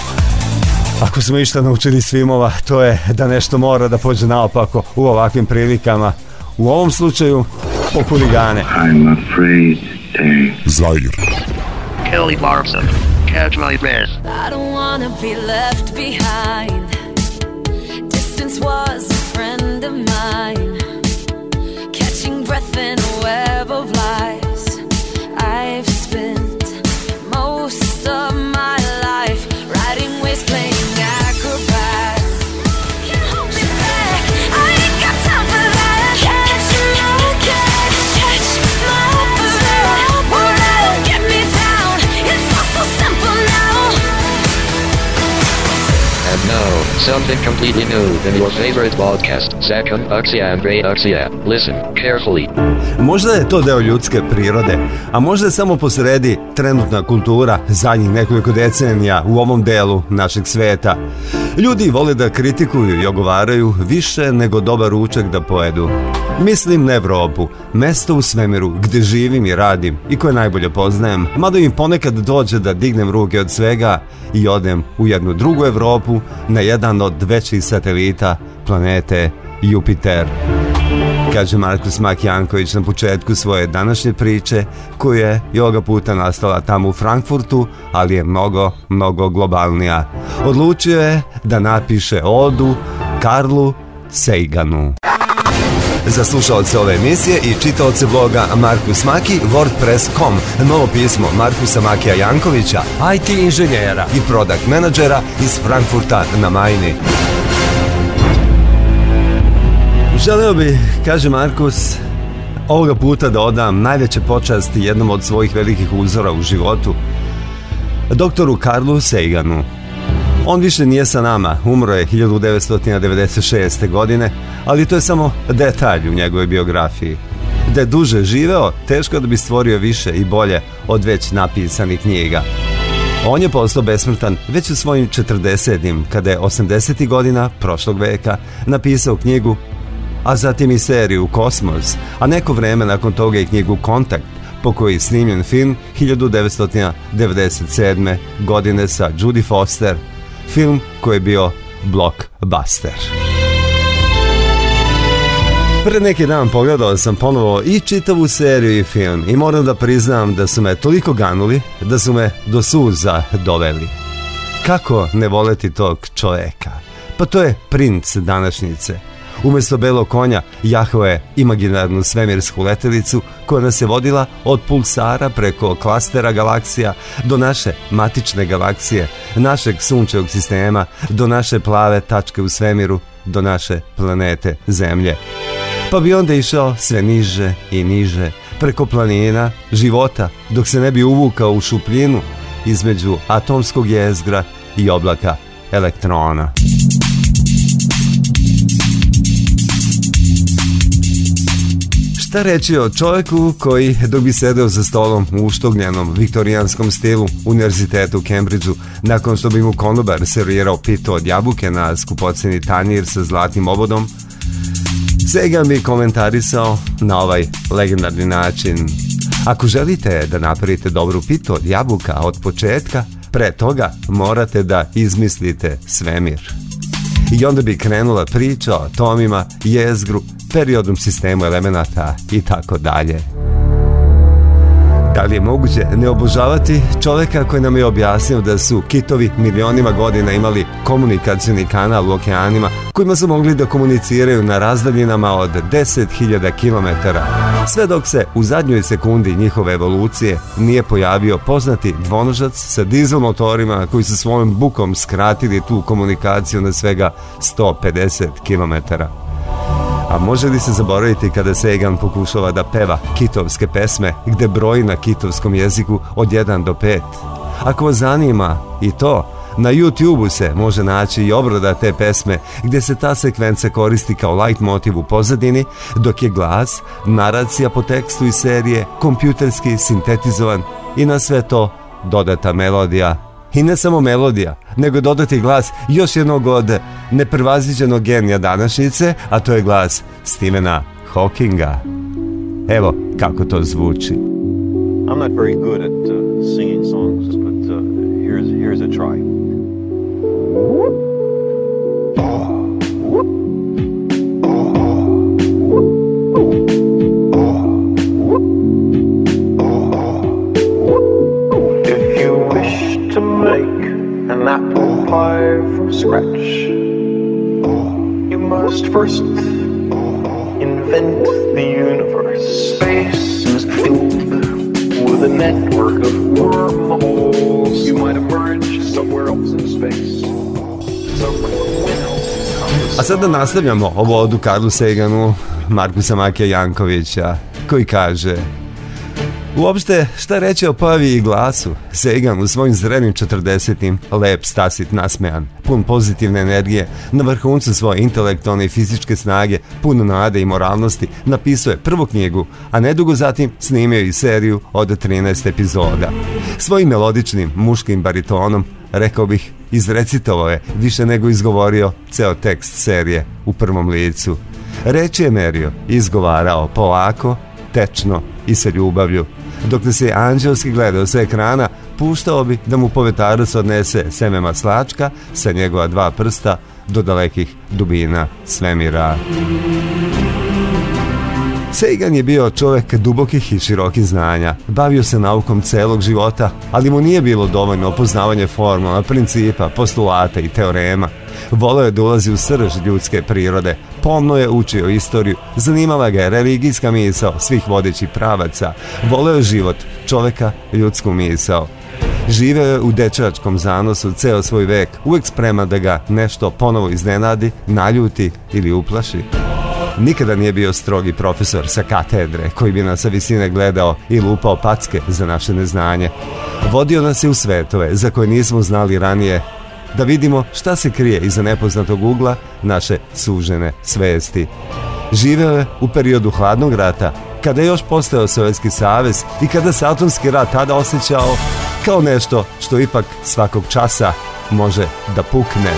Ako smo išta naučili s filmova, to je da nešto mora da pođe naopako u ovakvim prilikama. U ovom slučaju, po huligane. I'm afraid they... Zaire. Kelly Clarkson, catch my breath. I don't wanna be left behind. Distance was a friend of mine. Catching breath in a web of lies. I've spent most of my life riding waves, playing acrobat. Can't hold me back. I ain't got time for that. Catch my catch, catch my breath. Whatever get me down. It's all so simple now. And now, something completely new in your favorite podcast, Zakon Akcija and Ray Akcija. Listen carefully. Možda je to deo ljudske prirode, a možda je samo posredi trenutna kultura zadnjih nekoliko decenija u ovom delu našeg sveta. Ljudi vole da kritikuju i ogovaraju više nego dobar ručak da pojedu. Mislim na Evropu, mesto u svemiru gdje živim i radim i koje najbolje poznajem, mada mi ponekad dođe da dignem ruke od svega i odem u jednu drugu Evropu, na jedan od većih satelita planete Jupiter. Kaže Markus Mak Janković na početku svoje današnje priče, koja je i ovoga puta nastala tamo u Frankfurtu, ali je mnogo, mnogo globalnija. Odlučio je da napiše odu Carlu Saganu. Za slušalce ove emisije i čitaoce bloga Markus Maki, WordPress dot com, novo pismo Markusa Makija Jankovića, I T inženjera i product menadžera iz Frankfurta na Majni. Želeo bi, kaže Markus, ovoga puta da odam najveće počasti jednom od svojih velikih uzora u životu, doktoru Carlu Saganu. On više nije sa nama, umro je hiljadu devetsto devedeset šeste. godine, ali to je samo detalj u njegovoj biografiji. Da je duže živeo, teško da bi stvorio više i bolje od već napisanih knjiga. On je postao besmrtan već u svojim četrdesetim, kada je osamdesetih godina prošlog veka napisao knjigu, a zatim i seriju Kosmos, a neko vreme nakon toga i knjigu Kontakt, po kojoj je snimljen film hiljadu devetsto devedeset sedme. godine sa Judy Foster, film koji je bio blockbuster. Pred neki dan pogledao sam ponovo i čitavu seriju i film i moram da priznam da su me toliko ganuli da su me do suza doveli. Kako ne voleti tog čoveka? Pa to je princ današnjice. Umjesto belog konja jahao je imaginarnu svemirsku letelicu koja nas je vodila od pulsara preko klastera galaksija do naše matične galaksije, našeg sunčevog sistema, do naše plave tačke u svemiru, do naše planete Zemlje. Pa bi onda išao sve niže i niže, preko planina, života, dok se ne bi uvukao u šupljinu između atomskog jezgra i oblaka elektrona. Šta reći o čovjeku koji, dok bi sedeo za stolom u uštogljenom viktorijanskom stilu univerzitetu u Cambridgeu, nakon što bi mu konobar servirao pitu od jabuke na skupoceni tanjir sa zlatnim obodom, Sagan bi komentarisao na ovaj legendarni način: Ako želite da napravite dobru pitu od jabuka od početka, pre toga morate da izmislite svemir. I onda bi krenula priča o atomima, jezgru, periodnom sistemu elemenata i tako dalje. Da li je moguće ne obožavati čovjeka koji nam je objasnio da su kitovi milionima godina imali komunikacioni kanal u okeanima kojima su mogli da komuniciraju na razdaljinama od deset hiljada kilometara, sve dok se u zadnjoj sekundi njihove evolucije nije pojavio poznati dvonožac sa dizel motorima koji su svojom bukom skratili tu komunikaciju na svega sto pedeset kilometara. A može li se zaboraviti kada Sagan pokušava da peva kitovske pesme gde broji na kitovskom jeziku od jedan do pet? Ako vas zanima i to, na YouTubeu se može naći i obrada te pesme gdje se ta sekvenca koristi kao light motiv u pozadini, dok je glas, naracija po tekstu iz serije, kompjuterski sintetizovan i na sve to dodata melodija. I ne samo melodija, nego dodati glas još jednog od neprevaziđenog genija današnjice, a to je glas Stephena Hawkinga. Evo kako to zvuči. I'm not very good at uh, singing songs, but uh, here's here's a try. If you wish to make an apple pie from scratch, you must first invent the universe. Space is filled with a network of wormholes. You might emerge somewhere else in space. A sada nastavljamo ovo odu Carlu Saganu, Markusa Makija Jankovića, koji kaže: uopšte, šta reći o pojavi i glasu? Sagan u svojim zrelim četrdesetim, lep, stasit, nasmejan, pun pozitivne energije, na vrhuncu svoje intelektualne i fizičke snage, pun nade i moralnosti, napisao je prvu knjigu, a nedugo zatim snimio i seriju od trinaest epizoda. Svojim melodičnim, muškim baritonom, rekao bih, izrecitovao je više nego izgovorio ceo tekst serije u prvom licu. Reči je merio, izgovarao polako, tečno i sa ljubavlju. Dok da se anđelski gledao sa ekrana, puštao bi da mu povetarac odnese seme maslačka sa njegova dva prsta do dalekih dubina svemira. Sagan je bio čovjek dubokih i širokih znanja, bavio se naukom celog života, ali mu nije bilo dovoljno poznavanje formula, principa, postulata i teorema. Voleo je da ulazi u srž ljudske prirode, pomno je učio istoriju, zanimala ga je religijska misao svih vodećih pravaca, voleo je život, čovjeka, ljudsku misao. Živeo je u dečačkom zanosu ceo svoj vek, uvek spreman da ga nešto ponovo iznenadi, naljuti ili uplaši. Nikada nije bio strogi profesor sa katedre koji bi nas sa visine gledao i lupao packe za naše neznanje. Vodio nas je u svetove za koje nismo znali ranije, da vidimo šta se krije iza nepoznatog ugla naše sužene svesti. Živeo je u periodu hladnog rata, kada je još postojao Sovjetski savez i kada se atomski rat tada osjećao kao nešto što ipak svakog časa može da pukne.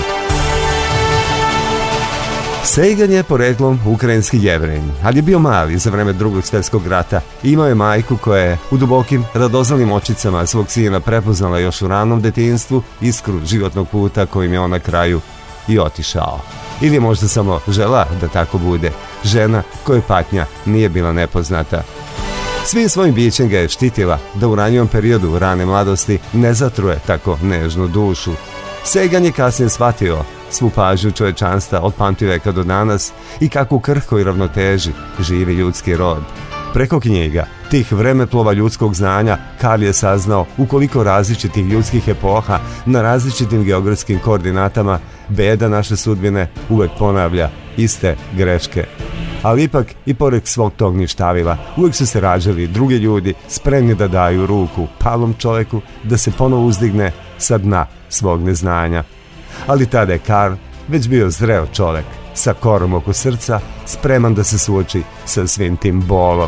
Sagan je poreklom ukrajinski Jevrej, ali je bio mali za vreme drugog svjetskog rata. Imao je majku koja je u dubokim, radoznalnim očicama svog sina prepoznala još u ranom detinjstvu iskru životnog puta kojim je on na kraju i otišao. Ili je možda samo žela da tako bude, žena kojoj patnja nije bila nepoznata. Svim svojim bićem ga je štitila da u ranjivom periodu rane mladosti ne zatruje tako nežnu dušu. Sagan je kasnije shvatio svu pažnju čovječanstva od pamtiveka do danas i kako u krhkoj ravnoteži živi ljudski rod. Preko knjiga, tih vremeplova ljudskog znanja, Karl je saznao u koliko različitih ljudskih epoha na različitim geografskim koordinatama beda naše sudbine uvek ponavlja iste greške. Ali ipak i pored svog tog ništavila uvek su se rađali drugi ljudi spremni da daju ruku palom čovjeku da se ponovo uzdigne sa dna svog neznanja. Ali tada je Karl već bio zreo čovjek sa korom oko srca, spreman da se suoči sa svim tim bolom.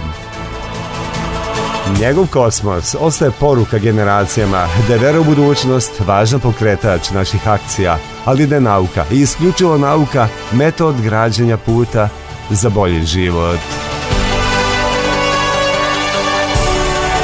Njegov kosmos ostaje poruka generacijama da je vera u budućnost važan pokretač naših akcija, ali da je nauka i isključivo nauka metod građenja puta za bolji život.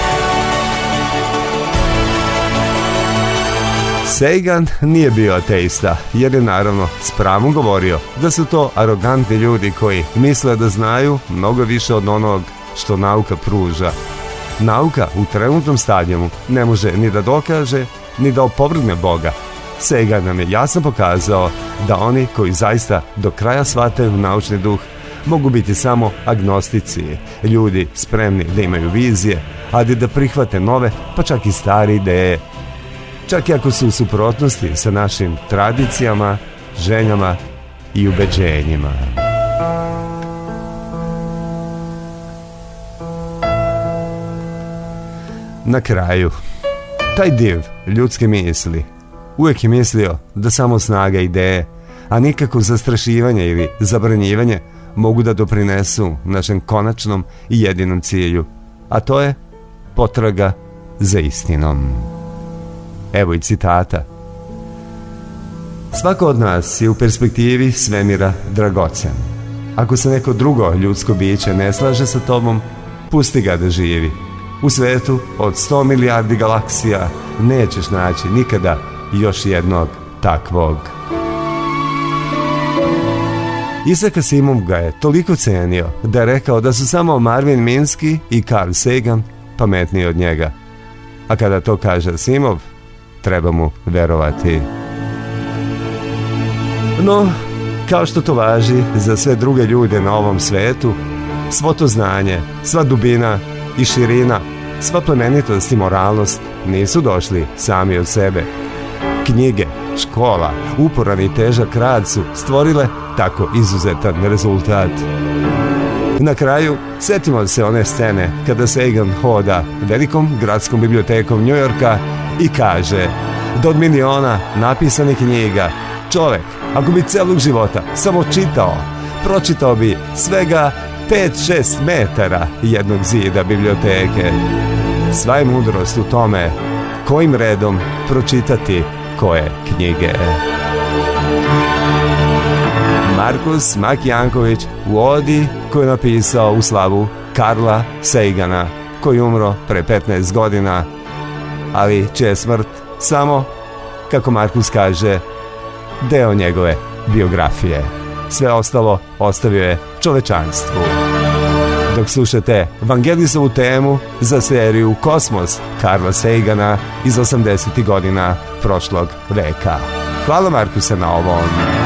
Sagan nije bio ateista, jer je naravno s pravom govorio da su to arogantni ljudi koji misle da znaju mnogo više od onog što nauka pruža. Nauka u trenutnom stadijumu ne može ni da dokaže, ni da opovrgne Boga. Sagan nam je jasno pokazao da oni koji zaista do kraja shvataju naučni duh mogu biti samo agnostici, ljudi spremni da imaju vizije, ali da prihvate nove, pa čak i stare ideje, čak i ako su u suprotnosti sa našim tradicijama, željama i ubeđenjima. Na kraju, taj div ljudske misli uvijek je mislio da samo snaga ideje, a nikako zastrašivanje ili zabranjivanje mogu da doprinesu našem konačnom i jedinom cilju, a to je potraga za istinom. Evo i citata. Svako od nas je u perspektivi svemira dragocen. Ako se neko drugo ljudsko biće ne slaže sa tobom, pusti ga da živi. U svetu od sto milijardi galaksija nećeš naći nikada još jednog takvog. Isaac Asimov ga je toliko cenio da je rekao da su samo Marvin Minsky i Carl Sagan pametniji od njega. A kada to kaže Asimov, treba mu verovati. No, kao što to važi za sve druge ljude na ovom svetu, svo to znanje, sva dubina i širina, sva plemenitost i moralnost nisu došli sami od sebe. Knjige, škola, uporan i težak rad su stvorile tako izuzetan rezultat. Na kraju, setimo se one scene kada Sagan hoda velikom gradskom bibliotekom New Yorka i kaže da od miliona napisanih knjiga čovek, ako bi celog života samo čitao, pročitao bi svega pet do šest metara jednog zida biblioteke. Sva je mudrost u tome kojim redom pročitati koje knjige. Markus Maki Janković u odi koju je napisao u slavu Carla Sagana, koji je umro pre petnaest godina, ali čija je smrt samo, kako Markus kaže, deo njegove biografije. Sve ostalo ostavio je čovečanstvu. Dok slušate Vangelisovu temu za seriju Kosmos Carla Sagana iz osamdesetih godina prošlog veka. Hvala Markuse na ovom.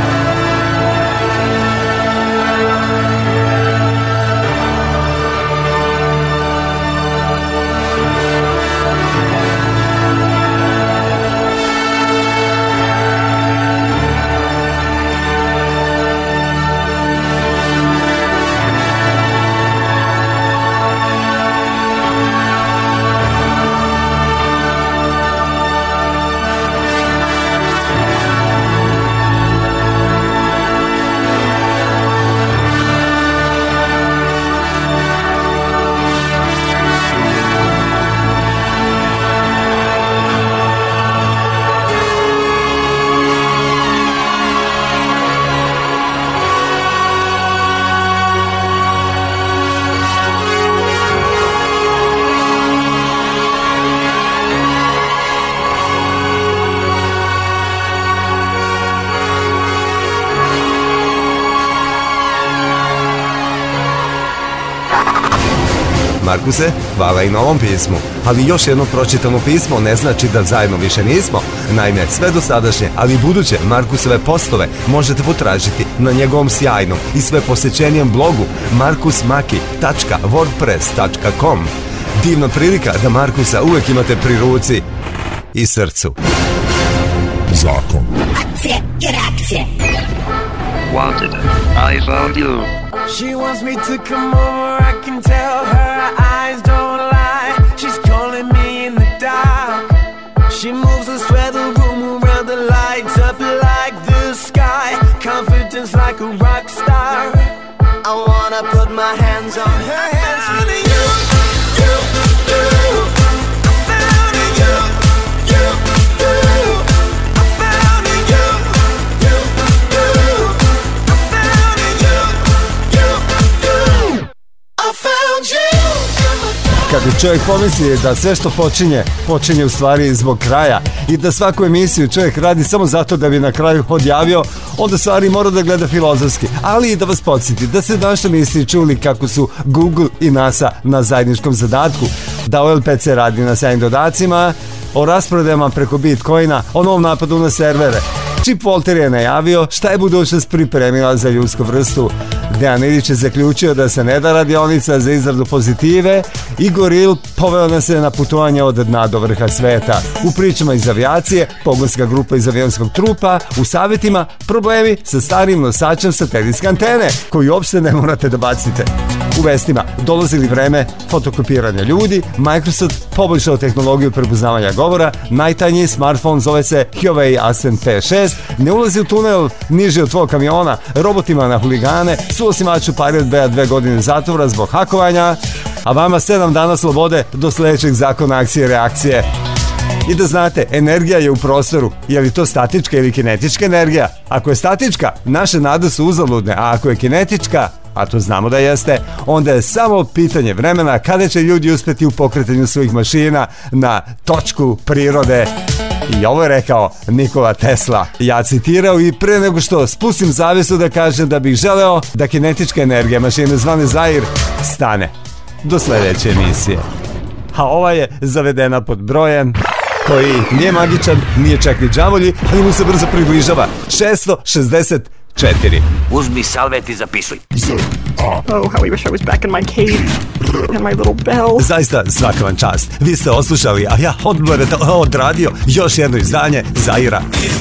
Markuse, hvala i na ovom pismu, ali još jedno pročitano pismo ne znači da zajedno više nismo. Naime, sve dosadašnje, ali i buduće Markusove postove možete potražiti na njegovom sjajnom i sve posjećenijem blogu markus maki tačka wordpress tačka com. Divna prilika da Markusa uvek imate pri ruci i srcu. Zakon. Akcije i reakcije. Wanted. I found you. She wants me to come over, I can tell her eyes don't lie. She's calling me in the dark. She moves and swear the room around the lights up like the sky. Confidence like a rock star. I wanna put my hands on her hands. Found you, you, you. I found you, you, you. I found you, you, you. I found you, you, you. I found you. kad čovjek pomisli da sve što počinje, počinje u stvari zbog kraja i da svaku emisiju čovjek radi samo zato da bi na kraju odjavio, onda stvari mora da gleda filozofski. Ali i da vas podsjeti da ste našoj emisiji čuli kako su Google i NASA na zajedničkom zadatku, da O L P C radi na sjajnim dodacima, o rasprodajama preko Bitcoina, o novom napadu na servere. Chip Walter je najavio šta je budućnost pripremila za ljudsku vrstu. Dejan Ilić je zaključio da se ne da radionica za izradu pozitive i Goril poveo nas je na putovanje od dna do vrha sveta. U pričama iz avijacije, pogonska grupa iz avionskog trupa, u savjetima problemi sa starim nosačem satelitske antene, koju uopšte ne morate da bacite. U vestima dolazili vreme fotokopiranja ljudi, Microsoft poboljšao tehnologiju prepoznavanja govora, najtanjiji smartphone zove se Huawei Ascend P šest, ne ulazi u tunel niži od tvojeg kamiona, robotima na huligane, suosimaču Pirate Bay dve godine zatvora zbog hakovanja, a vama sedam dana slobode do sljedećeg zakona akcije i reakcije. I da znate, energija je u prostoru. Je li to statička ili kinetička energija? Ako je statička, naše nade su uzaludne, a ako je kinetička, a to znamo da jeste, onda je samo pitanje vremena kada će ljudi uspjeti u pokretanju svojih mašina na točku prirode. I ovo je rekao Nikola Tesla. Ja citirao i pre nego što spustim zavesu da kažem da bih želeo da kinetička energija mašine zvane Zair stane. Do sljedeće emisije. A ova je zavedena pod brojem koji nije magičan, nije čak ni đavolji, ali mu se brzo približava. šesto šezdeset četiri. Uzmi salvet i zapisuj. Oh, how I wish I was back in my cave and my little bell. Zaista svaka vam čast. Vi ste oslušali, a ja odmah odradio još jedno izdanje Zaira.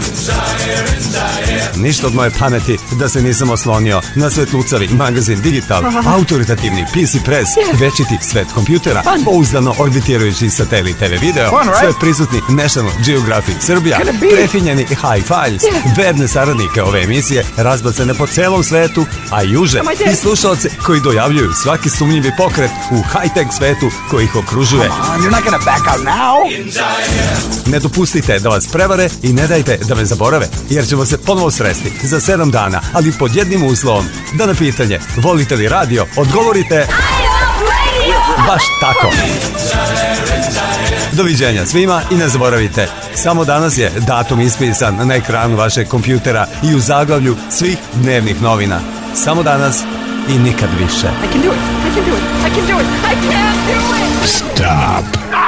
Ništa od moje pameti da se nisam oslonio na Svetlucavi magazin Digital, autoritativni P C Press, večiti svet kompjutera, pouzdano orbitirajući satelit T V video, sve prisutni National Geographic Srbija, prefinjeni High Files, verne saradnike ove emisije, razbacane po celom svetu, a juže i slušalce koji dojavljuju svaki sumnjivi pokret u high-tech svetu koji ih okružuje. Ne dopustite da vas prevare i ne dajte da me zaborave, jer ćemo se ponovo sresti za sedam dana, ali pod jednim uslovom, da na pitanje volite li radio odgovorite baš tako. Doviđenja svima i ne zaboravite, samo danas je datum ispisan na ekranu vašeg kompjutera i u zaglavlju svih dnevnih novina. Samo danas i nikad više. I can do it. I can do it. I can do it. I can do it. Stop.